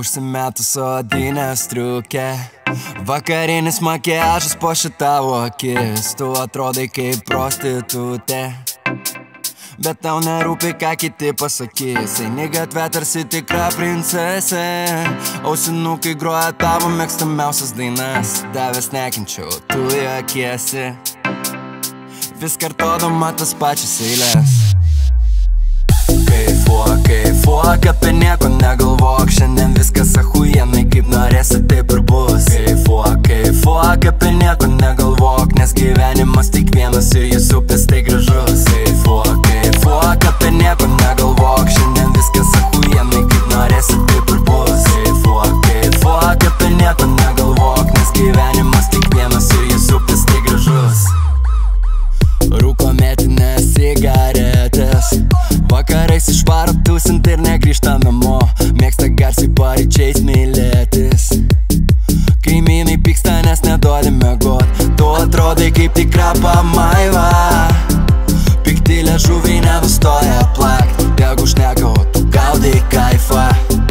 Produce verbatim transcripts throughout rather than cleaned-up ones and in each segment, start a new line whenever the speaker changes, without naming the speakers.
Užsimetus odinę striukę, vakarinis makiažas po šitavo akis. Tu atrodai kaip prostitutė, bet tau nerūpi, ką kiti pasakys. Eini gatvę tarsi tikra princesė, ausinukai groja tavo mėgstamiausias dainas. Davęs nekenčiau, tu juokiesi, vis kartodama tas pačias eiles. Kaifuok, kaifuok, apie nieko negalvok, šiandien viskas achujenai, kaip norėsi taip ir bus. Kaifuok, kaifuok, apie nieko negalvok, nes gyvenimas tik vienas ir jis upės tai gražus. Kaifuok, kaifuok, apie nieko negalvok, šiandien viskas achujenai, kaip norėsi taip ir bus. Kaifuok, kaifuok, apie nieko negalvok, nes gyvenimas tik vienas ir jis upės tai gražus. Rūko metinės cigaretės, vakarais išvaro tūsint ir negrįžta namo. Mėgsta garsiai paryčiais mylėtis, kaimynai pyksta, nes neduodi miegot. Tu atrodai kaip tikra pamaiva, pikti liežuviai nenustoja plakt. Jeigu šneka, o tu gaudai kaifą,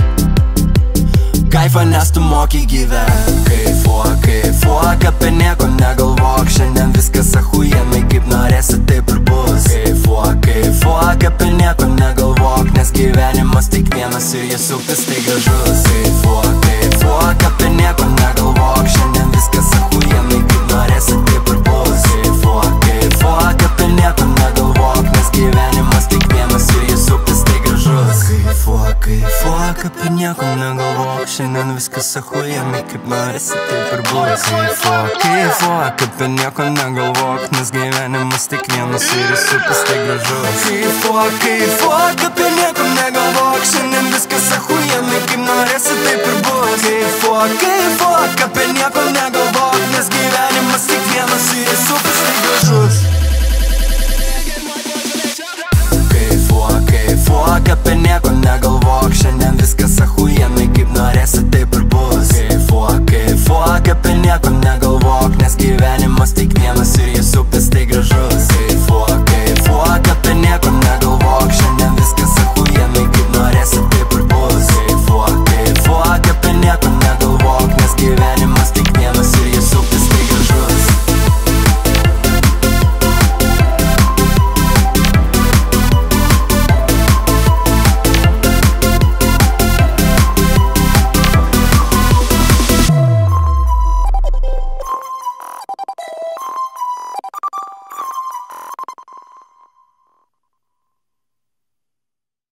kaifą, nes tu moki gyvent. Kaifuok, kaifuok, apie nieko negalvok, šiandien viskas achujenai, kaip norėsi taip ir bus. Kaifuok, kaifuok, apie nieko negalvok, nes gyvenimas tik vienas ir jis upės tai gražus. Kaifuok, kaifuok, apie nieko negalvok, šiandien viskas achujenai, kaip norėsi taip ir bus. Kaifuok, kaifuok, apie nieko negalvok, nes gyvenimas tik vienas ir jis upės tai gražus. Kaifuok, kaifuok, apie nieko negalvok, šiandien viskas achujenai, kaip norėsi taip ir bus. Kaifuok, kaifuok, apie nieko negalvok, nes gyvenimas tik vienas ir jis upės tai gražus. Kaifuok, kaifuok, apie nieko negalvok, šiandien viskas achujenai, kaip norėsi taip ir bus. Kaifuok, kaifuok, apie nieko negalvok.